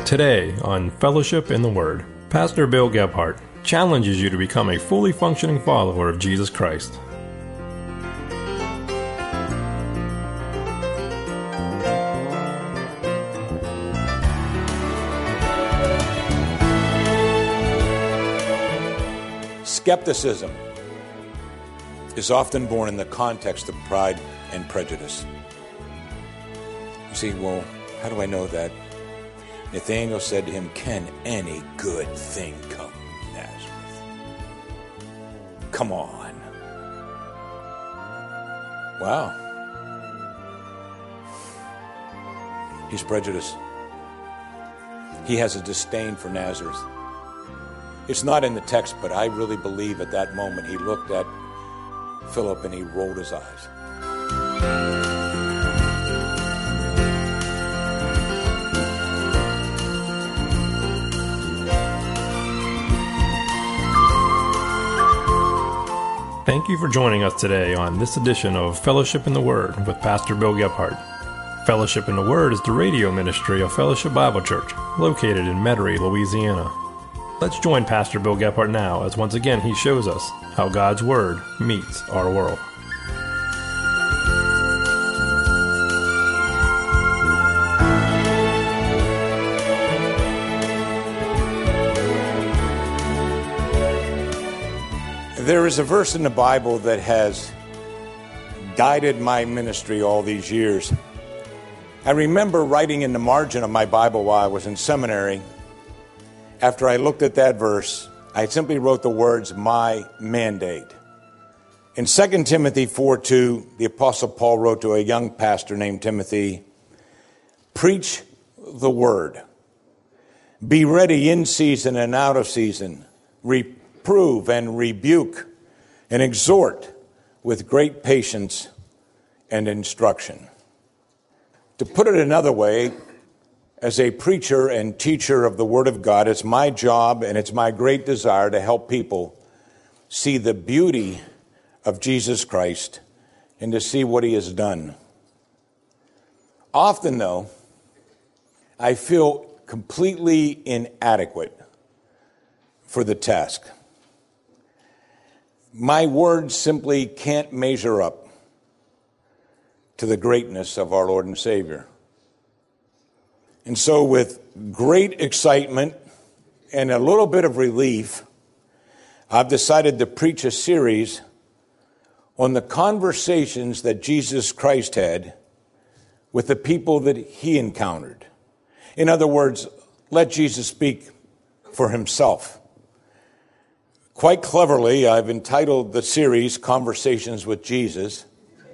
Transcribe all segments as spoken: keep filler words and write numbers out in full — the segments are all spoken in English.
Today on Fellowship in the Word, Pastor Bill Gebhardt challenges you to become a fully functioning follower of Jesus Christ. Skepticism is often born in the context of pride and prejudice. You see, well, how do I know that? Nathanael said to him, "Can any good thing come from Nazareth?" Come on. Wow. He's prejudiced. He has a disdain for Nazareth. It's not in the text, but I really believe at that moment he looked at Philip and he rolled his eyes. Thank you for joining us today on this edition of Fellowship in the Word with Pastor Bill Gebhardt. Fellowship in the Word is the radio ministry of Fellowship Bible Church, located in Metairie, Louisiana. Let's join Pastor Bill Gebhardt now as once again he shows us how God's Word meets our world. There is a verse in the Bible that has guided my ministry all these years. I remember writing in the margin of my Bible while I was in seminary. After I looked at that verse, I simply wrote the words, "my mandate." In Second Timothy four two, the Apostle Paul wrote to a young pastor named Timothy, "Preach the word. Be ready in season and out of season. Reprove and rebuke and exhort with great patience and instruction." To put it another way, as a preacher and teacher of the Word of God, it's my job and it's my great desire to help people see the beauty of Jesus Christ and to see what He has done. Often, though, I feel completely inadequate for the task. My words simply can't measure up to the greatness of our Lord and Savior. And so with great excitement and a little bit of relief, I've decided to preach a series on the conversations that Jesus Christ had with the people that He encountered. In other words, let Jesus speak for Himself. Quite cleverly, I've entitled the series Conversations with Jesus.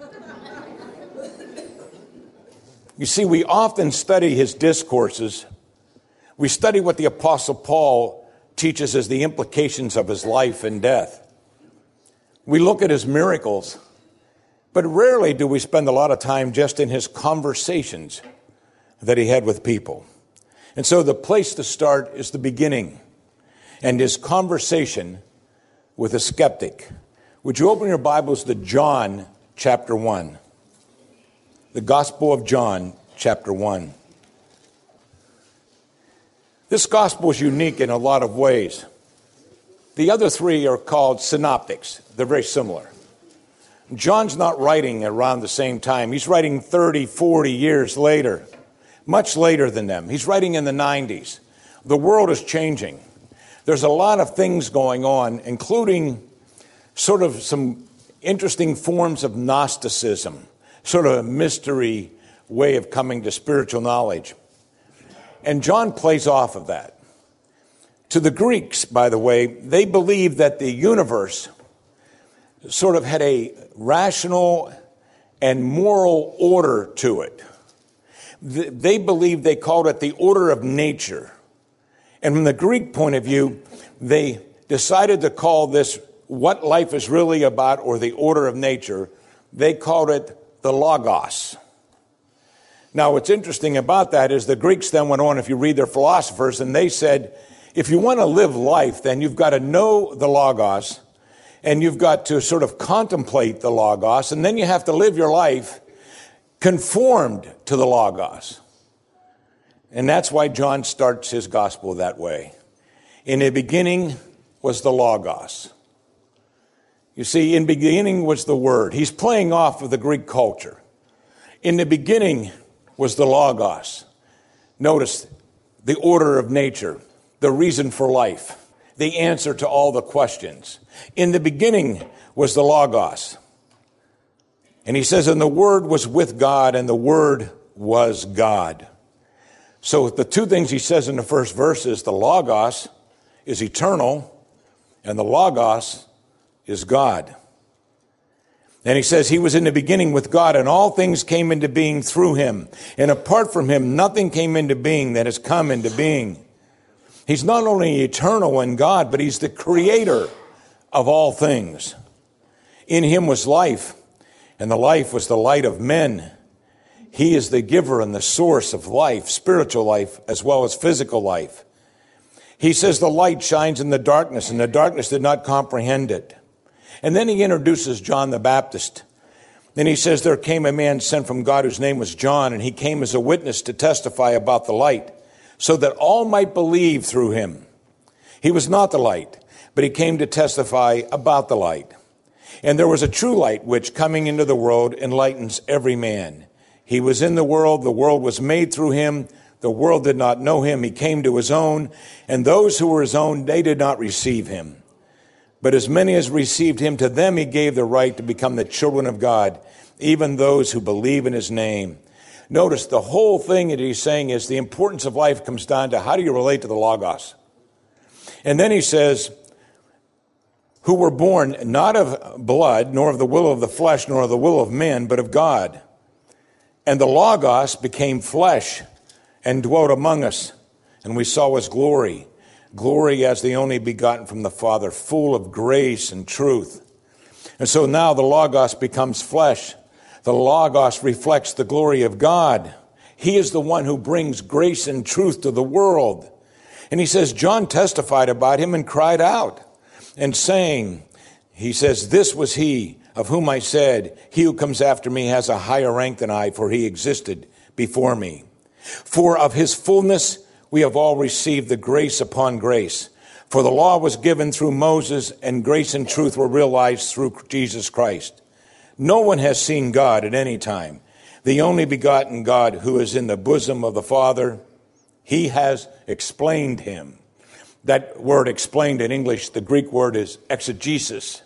You see, we often study His discourses. We study what the Apostle Paul teaches as the implications of His life and death. We look at His miracles, but rarely do we spend a lot of time just in His conversations that He had with people. And so the place to start is the beginning and His conversation with a skeptic. Would you open your Bibles to John chapter one? The Gospel of John, chapter one. This gospel is unique in a lot of ways. The other three are called synoptics. They're very similar. John's not writing around the same time. He's writing thirty, forty years later, much later than them. He's writing in the nineties. The world is changing. There's a lot of things going on, including sort of some interesting forms of Gnosticism, sort of a mystery way of coming to spiritual knowledge. And John plays off of that. To the Greeks, by the way, they believed that the universe sort of had a rational and moral order to it. They believed, they called it the order of nature. And from the Greek point of view, they decided to call this what life is really about, or the order of nature. They called it the Logos. Now, what's interesting about that is the Greeks then went on, if you read their philosophers, and they said, if you want to live life, then you've got to know the Logos, and you've got to sort of contemplate the Logos, and then you have to live your life conformed to the Logos. And that's why John starts his gospel that way. In the beginning was the Logos. You see, in beginning was the Word. He's playing off of the Greek culture. In the beginning was the Logos. Notice the order of nature, the reason for life, the answer to all the questions. In the beginning was the Logos. And he says, and the Word was with God, and the Word was God. So the two things he says in the first verse is the Logos is eternal, and the Logos is God. And he says he was in the beginning with God, and all things came into being through him. And apart from him, nothing came into being that has come into being. He's not only eternal in God, but he's the creator of all things. In him was life, and the life was the light of men. He is the giver and the source of life, spiritual life, as well as physical life. He says the light shines in the darkness, and the darkness did not comprehend it. And then he introduces John the Baptist. Then he says there came a man sent from God whose name was John, and he came as a witness to testify about the light, so that all might believe through him. He was not the light, but he came to testify about the light. And there was a true light which, coming into the world, enlightens every man. He was in the world, the world was made through him, the world did not know him. He came to his own, and those who were his own, they did not receive him. But as many as received him, to them he gave the right to become the children of God, even those who believe in his name. Notice the whole thing that he's saying is the importance of life comes down to how do you relate to the Logos? And then he says, who were born not of blood, nor of the will of the flesh, nor of the will of men, but of God. And the Logos became flesh and dwelt among us, and we saw his glory. Glory as the only begotten from the Father, full of grace and truth. And so now the Logos becomes flesh. The Logos reflects the glory of God. He is the one who brings grace and truth to the world. And he says, John testified about him and cried out and saying, he says, this was he of whom I said, he who comes after me has a higher rank than I, for he existed before me. For of his fullness we have all received the grace upon grace. For the law was given through Moses, and grace and truth were realized through Jesus Christ. No one has seen God at any time. The only begotten God who is in the bosom of the Father, he has explained him. That word explained in English, the Greek word is exegesis.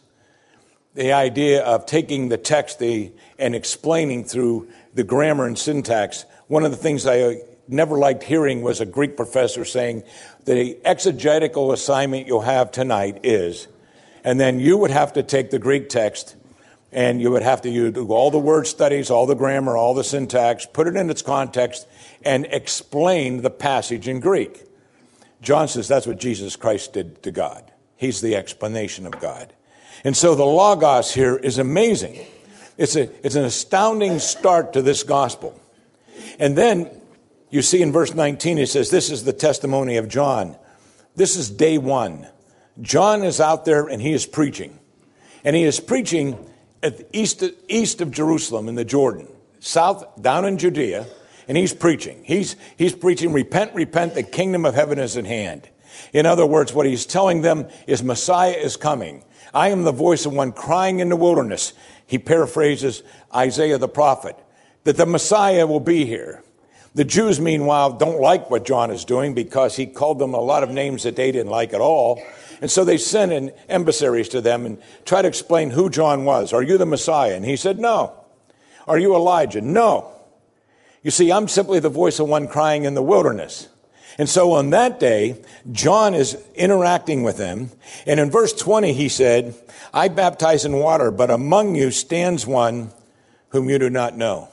The idea of taking the text the, and explaining through the grammar and syntax. One of the things I never liked hearing was a Greek professor saying the exegetical assignment you'll have tonight is, and then you would have to take the Greek text and you would have to you do all the word studies, all the grammar, all the syntax, put it in its context and explain the passage in Greek. John says that's what Jesus Christ did to God. He's the explanation of God. And so the Logos here is amazing. It's a, it's an astounding start to this gospel. And then you see in verse nineteen, it says, this is the testimony of John. This is day one. John is out there and he is preaching. And he is preaching at the east, east of Jerusalem in the Jordan, south, down in Judea, and he's preaching. He's, he's preaching, repent, repent, the kingdom of heaven is at hand. In other words, what he's telling them is Messiah is coming. I am the voice of one crying in the wilderness. He paraphrases Isaiah the prophet, that the Messiah will be here. The Jews, meanwhile, don't like what John is doing because he called them a lot of names that they didn't like at all. And so they sent in emissaries to them and try to explain who John was. Are you the Messiah? And he said, no. Are you Elijah? No. You see, I'm simply the voice of one crying in the wilderness. And so on that day, John is interacting with them. And in verse twenty, he said, I baptize in water, but among you stands one whom you do not know.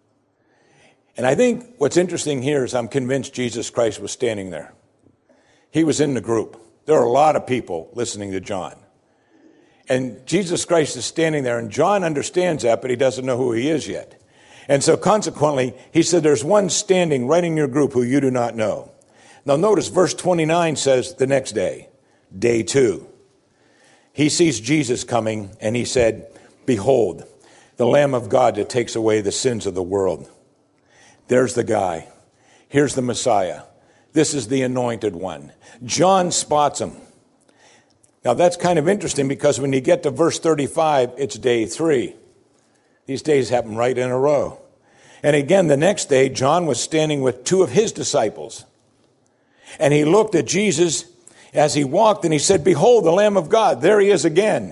And I think what's interesting here is I'm convinced Jesus Christ was standing there. He was in the group. There are a lot of people listening to John. And Jesus Christ is standing there, and John understands that, but he doesn't know who he is yet. And so consequently, he said, there's one standing right in your group who you do not know. Now notice verse twenty-nine says the next day, day two. He sees Jesus coming, and he said, behold, the Lamb of God that takes away the sins of the world. There's the guy. Here's the Messiah. This is the anointed one. John spots him. Now that's kind of interesting because when you get to verse thirty-five, it's day three. These days happen right in a row. And again, the next day, John was standing with two of his disciples. And he looked at Jesus as he walked and he said, "Behold, the Lamb of God." There he is again.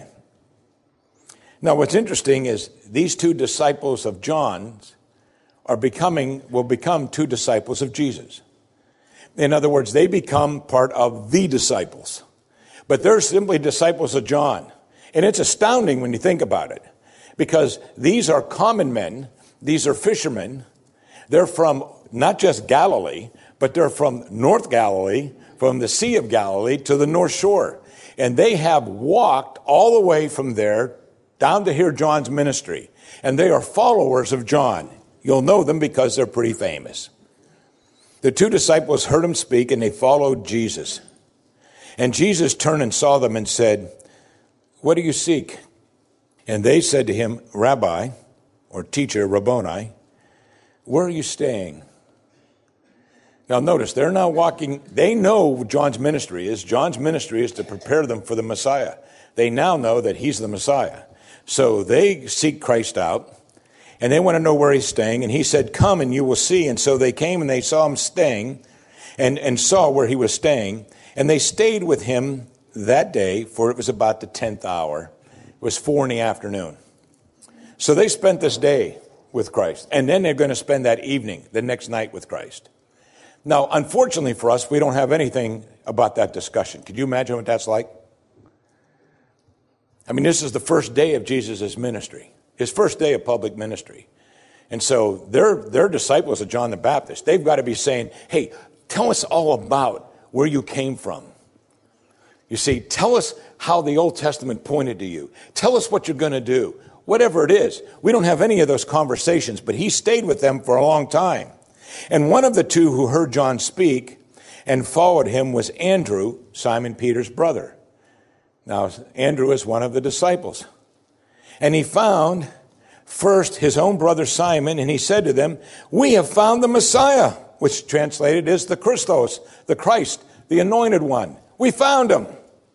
Now what's interesting is these two disciples of John's are becoming, will become two disciples of Jesus. In other words, they become part of the disciples. But they're simply disciples of John. And it's astounding when you think about it. Because these are common men. These are fishermen. They're from not just Galilee, but they're from North Galilee, from the Sea of Galilee to the North Shore. And they have walked all the way from there down to hear John's ministry. And they are followers of John. You'll know them because they're pretty famous. The two disciples heard him speak and they followed Jesus. And Jesus turned and saw them and said, "What do you seek?" And they said to him, "Rabbi," or teacher, Rabboni, "where are you staying?" Now notice, they're now walking, they know what John's ministry is. John's ministry is to prepare them for the Messiah. They now know that he's the Messiah. So they seek Christ out, and they want to know where he's staying. And he said, "Come and you will see." And so they came and they saw him staying, and, and saw where he was staying. And they stayed with him that day, for it was about the tenth hour. It was four in the afternoon. So they spent this day with Christ. And then they're going to spend that evening, the next night with Christ. Now, unfortunately for us, we don't have anything about that discussion. Could you imagine what that's like? I mean, this is the first day of Jesus' ministry, his first day of public ministry. And so they're, they're disciples of John the Baptist. They've got to be saying, "Hey, tell us all about where you came from. You see, tell us how the Old Testament pointed to you. Tell us what you're going to do." Whatever it is. We don't have any of those conversations, but he stayed with them for a long time. And one of the two who heard John speak and followed him was Andrew, Simon Peter's brother. Now, Andrew is one of the disciples. And he found first his own brother Simon, and he said to them, "We have found the Messiah," which translated is the Christos, the Christ, the anointed one. We found him.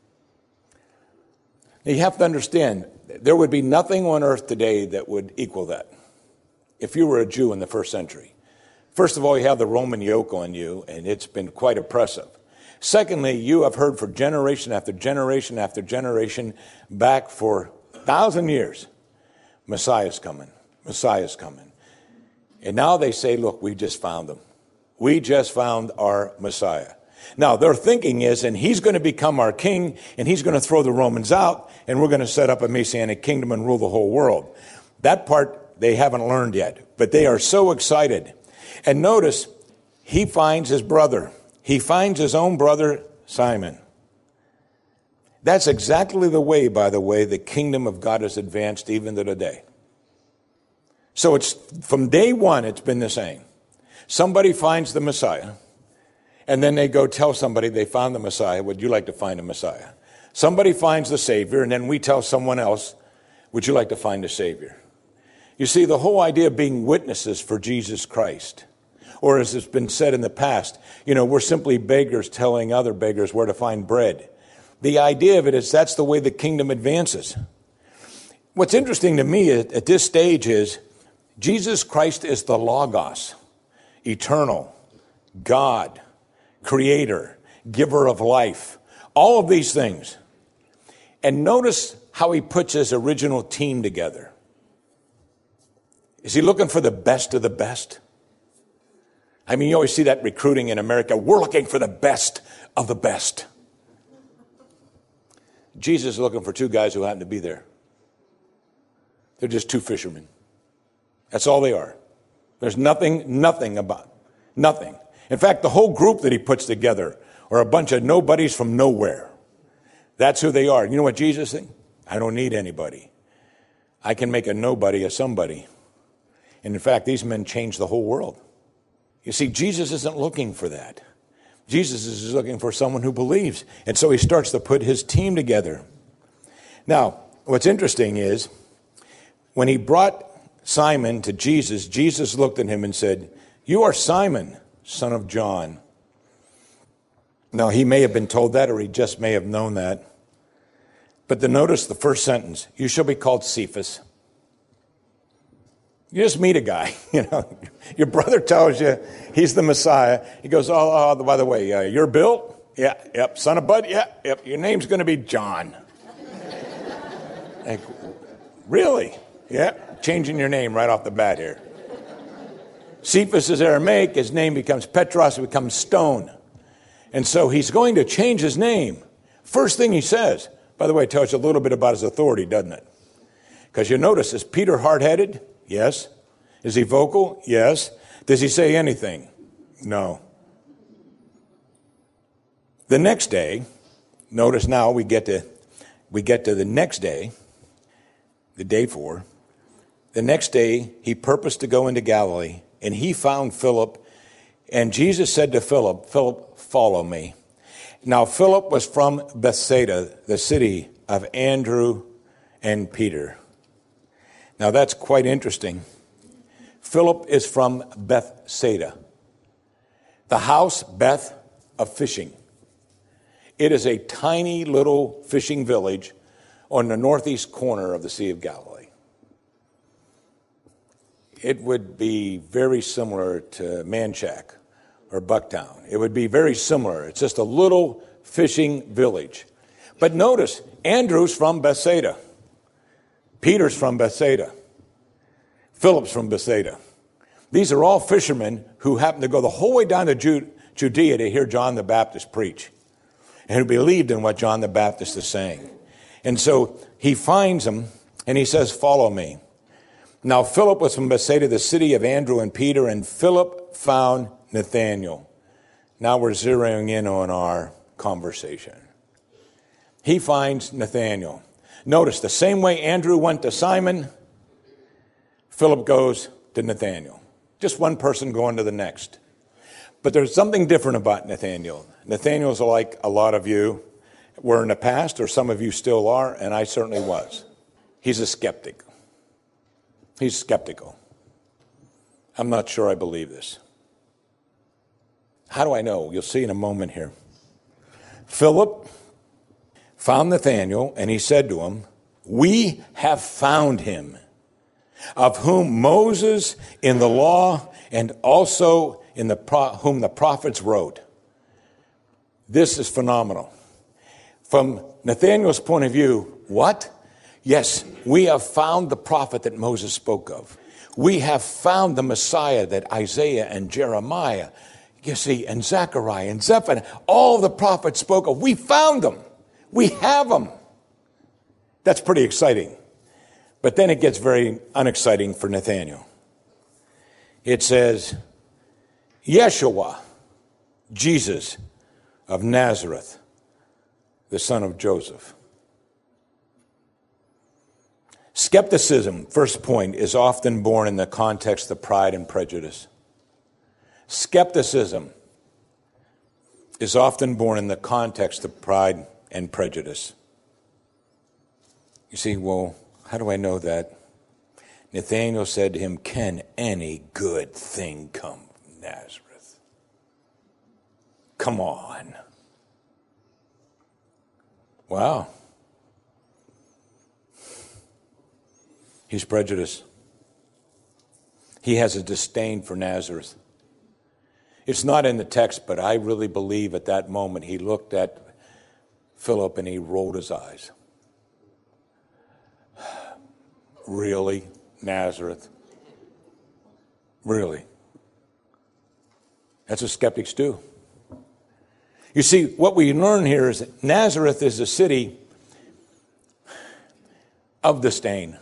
Now, you have to understand, there would be nothing on earth today that would equal that if you were a Jew in the first century. First of all, you have the Roman yoke on you, and it's been quite oppressive. Secondly, you have heard for generation after generation after generation, back for a thousand years, Messiah's coming, Messiah's coming. And now they say, "Look, we just found him. We just found our Messiah." Now, their thinking is, and he's going to become our king, and he's going to throw the Romans out, and we're going to set up a Messianic kingdom and rule the whole world. That part they haven't learned yet, but they are so excited. And notice, he finds his brother. He finds his own brother, Simon. That's exactly the way, by the way, the kingdom of God has advanced even to today. So it's from day one, it's been the same. Somebody finds the Messiah, and then they go tell somebody they found the Messiah. Would you like to find a Messiah? Somebody finds the Savior, and then we tell someone else, would you like to find a Savior? You see, the whole idea of being witnesses for Jesus Christ, or as it's been said in the past, you know, we're simply beggars telling other beggars where to find bread. The idea of it is that's the way the kingdom advances. What's interesting to me at, at this stage is Jesus Christ is the Logos, eternal, God, creator, giver of life, all of these things. And notice how he puts his original team together. Is he looking for the best of the best? I mean, you always see that recruiting in America. We're looking for the best of the best. Jesus is looking for two guys who happen to be there. They're just two fishermen. That's all they are. There's nothing, nothing about, nothing. In fact, the whole group that he puts together are a bunch of nobodies from nowhere. That's who they are. You know what Jesus said? I don't need anybody. I can make a nobody a somebody. And in fact, these men changed the whole world. You see, Jesus isn't looking for that. Jesus is looking for someone who believes. And so he starts to put his team together. Now, what's interesting is, when he brought Simon to Jesus, Jesus looked at him and said, "You are Simon, son of John. Now, he may have been told that, or he just may have known that. But then notice the first sentence, you shall be called Cephas. You just meet a guy, you know. Your brother tells you he's the Messiah. He goes, oh, oh by the way, uh, you're Bill? Yeah, yep. Son of Bud? Yeah, yep. Your name's going to be John. Like, really? Yeah, changing your name right off the bat here. Cephas is Aramaic. His name becomes Petros. It becomes stone. And so he's going to change his name. First thing he says, by the way, it tells you a little bit about his authority, doesn't it? Because you notice, is Peter hard-headed? Yes. Is he vocal? Yes. Does he say anything? No. The next day, notice now we get to we get to the next day, the day four. The next day, he purposed to go into Galilee, and he found Philip, and Jesus said to Philip, Philip, follow me. Now, Philip was from Bethsaida, the city of Andrew and Peter. Now, that's quite interesting. Philip is from Bethsaida, the house, Beth, of fishing. It is a tiny little fishing village on the northeast corner of the Sea of Galilee. It would be very similar to Manchac or Bucktown. It would be very similar. It's just a little fishing village. But notice, Andrew's from Bethsaida. Peter's from Bethsaida. Philip's from Bethsaida. These are all fishermen who happen to go the whole way down to Judea to hear John the Baptist preach, and who believed in what John the Baptist is saying. And so he finds them, and he says, follow me. Now Philip was from Bethsaida, the city of Andrew and Peter, and Philip found Nathanael. Now we're zeroing in on our conversation. He finds Nathanael. Notice, the same way Andrew went to Simon, Philip goes to Nathanael. Just one person going to the next. But there's something different about Nathanael. Nathanael's like a lot of you were in the past, or some of you still are, and I certainly was. He's a skeptic. He's skeptical. I'm not sure I believe this. How do I know? You'll see in a moment here. Philip found Nathanael, and he said to him, we have found him, of whom Moses in the law and also in the pro- whom the prophets wrote. This is phenomenal. From Nathanael's point of view, what? Yes, we have found the prophet that Moses spoke of. We have found the Messiah that Isaiah and Jeremiah, you see, and Zechariah and Zephaniah, all the prophets spoke of. We found them. We have them. That's pretty exciting. But then it gets very unexciting for Nathanael. It says, Yeshua, Jesus of Nazareth, the son of Joseph. Skepticism, first point, is often born in the context of pride and prejudice. Skepticism is often born in the context of pride and prejudice. You see, well, how do I know that? Nathanael said to him, can any good thing come from Nazareth? Come on. Wow. He's prejudiced. He has a disdain for Nazareth. It's not in the text, but I really believe at that moment he looked at Philip and he rolled his eyes. Really? Nazareth? Really? That's what skeptics do. You see, what we learn here is that Nazareth is a city of disdain.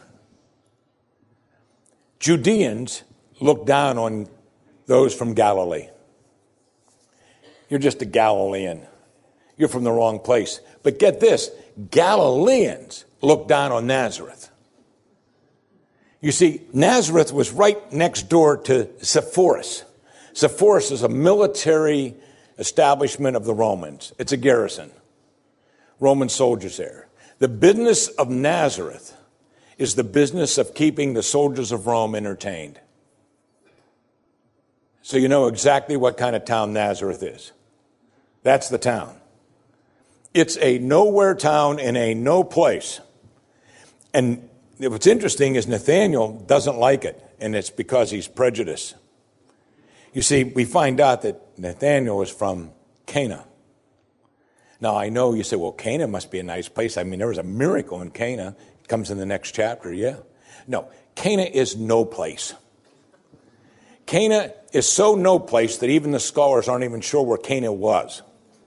Judeans look down on those from Galilee. You're just a Galilean. You're from the wrong place. But get this, Galileans look down on Nazareth. You see, Nazareth was right next door to Sepphoris. Sepphoris is a military establishment of the Romans. It's a garrison. Roman soldiers there. The business of Nazareth is the business of keeping the soldiers of Rome entertained. So you know exactly what kind of town Nazareth is. That's the town. It's a nowhere town in a no place. And what's interesting is Nathanael doesn't like it, and it's because he's prejudiced. You see, we find out that Nathanael is from Cana. Now, I know you say, well, Cana must be a nice place. I mean, there was a miracle in Cana. It comes in the next chapter, yeah. No, Cana is no place. Cana is so no place that even the scholars aren't even sure where Cana was.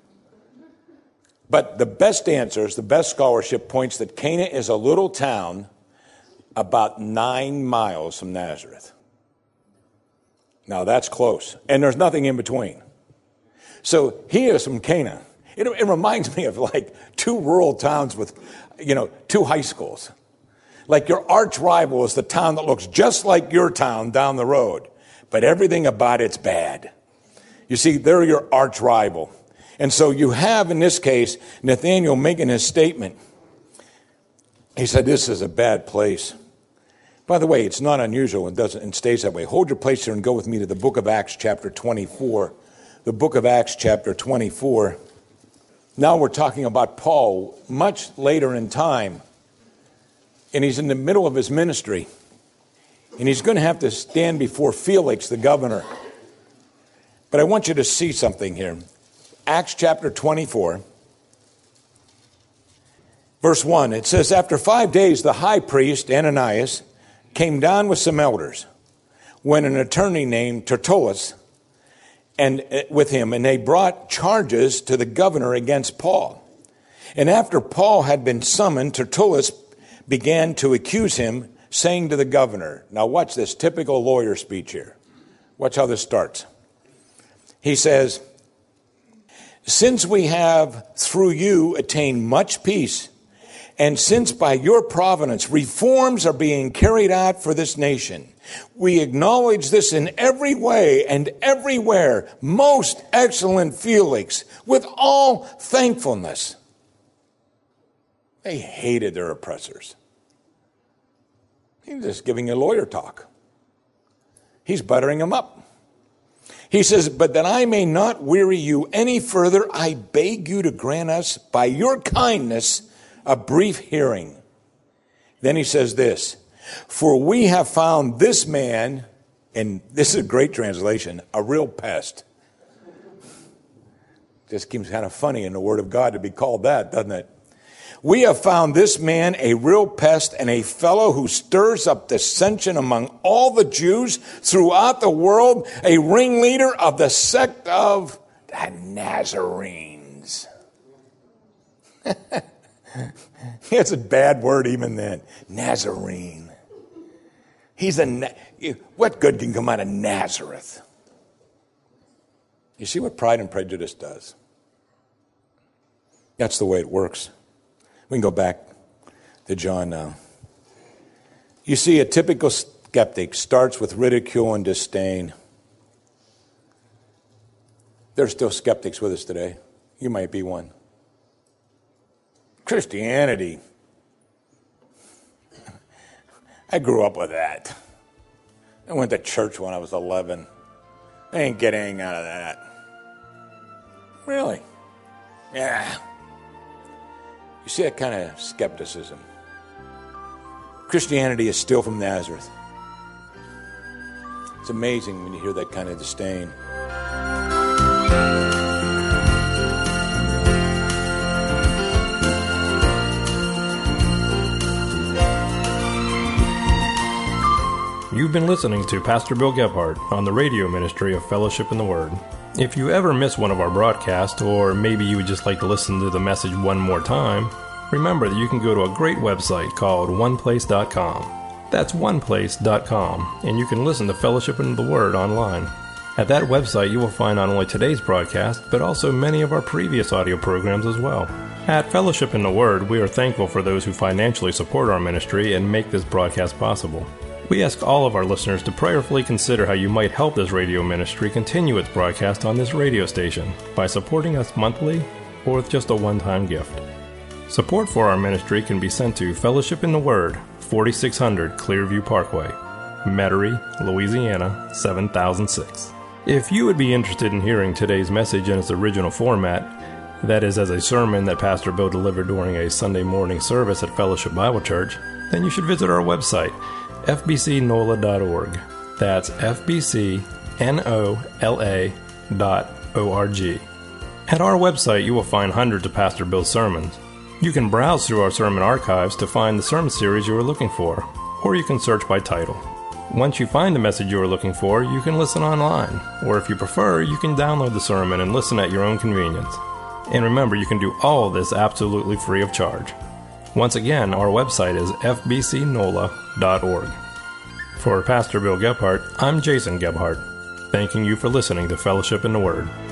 But the best answers, the best scholarship points that Cana is a little town about nine miles from Nazareth. Now, that's close. And there's nothing in between. So he is from Cana. It, it reminds me of like two rural towns with, you know, two high schools. Like your arch rival is the town that looks just like your town down the road, but everything about it's bad. You see, they're your arch rival. And so you have, in this case, Nathanael making his statement. He said, this is a bad place. By the way, it's not unusual and doesn't and stays that way. Hold your place here and go with me to the book of Acts chapter twenty-four. The book of Acts chapter twenty-four. Now we're talking about Paul much later in time. And he's in the middle of his ministry. And he's going to have to stand before Felix, the governor. But I want you to see something here. Acts chapter twenty-four. Verse one, it says, after five days, the high priest, Ananias, came down with some elders, when an attorney named Tertullus, and with him, and they brought charges to the governor against Paul. And after Paul had been summoned, Tertullus began to accuse him, saying to the governor, now watch this typical lawyer speech here. Watch how this starts. He says, since we have through you attained much peace, and since by your providence reforms are being carried out for this nation, we acknowledge this in every way and everywhere, most excellent Felix, with all thankfulness. They hated their oppressors. He's just giving a lawyer talk. He's buttering them up. He says, but that I may not weary you any further, I beg you to grant us by your kindness a brief hearing. Then he says this, for we have found this man, and this is a great translation, a real pest. Just seems kind of funny in the Word of God to be called that, doesn't it? We have found this man a real pest and a fellow who stirs up dissension among all the Jews throughout the world, a ringleader of the sect of the Nazarenes. It's a bad word even then. Nazarene. He's a, what good can come out of Nazareth? You see what pride and prejudice does? That's the way it works. We can go back to John now. You see, a typical skeptic starts with ridicule and disdain. There's still skeptics with us today. You might be one. Christianity. I grew up with that. I went to church when I was eleven. I ain't getting anything out of that. Really? Yeah. You see that kind of skepticism. Christianity is still from Nazareth. It's amazing when you hear that kind of disdain. You've been listening to Pastor Bill Gebhardt on the radio ministry of Fellowship in the Word. If you ever miss one of our broadcasts, or maybe you would just like to listen to the message one more time, remember that you can go to a great website called one place dot com. That's one place dot com, and you can listen to Fellowship in the Word online. At that website, you will find not only today's broadcast, but also many of our previous audio programs as well. At Fellowship in the Word, we are thankful for those who financially support our ministry and make this broadcast possible. We ask all of our listeners to prayerfully consider how you might help this radio ministry continue its broadcast on this radio station by supporting us monthly or with just a one-time gift. Support for our ministry can be sent to Fellowship in the Word, forty-six hundred Clearview Parkway, Metairie, Louisiana, seven thousand six. If you would be interested in hearing today's message in its original format, that is as a sermon that Pastor Bill delivered during a Sunday morning service at Fellowship Bible Church, then you should visit our website, f b c nola dot org. That's f b c nola dot org. At our website, you will find hundreds of Pastor Bill's sermons. You can browse through our sermon archives to find the sermon series you are looking for, or you can search by title. Once you find the message you are looking for, you can listen online, or if you prefer, you can download the sermon and listen at your own convenience. And remember, you can do all of this absolutely free of charge. Once again, our website is f b c nola dot org. For Pastor Bill Gebhardt, I'm Jason Gebhardt, thanking you for listening to Fellowship in the Word.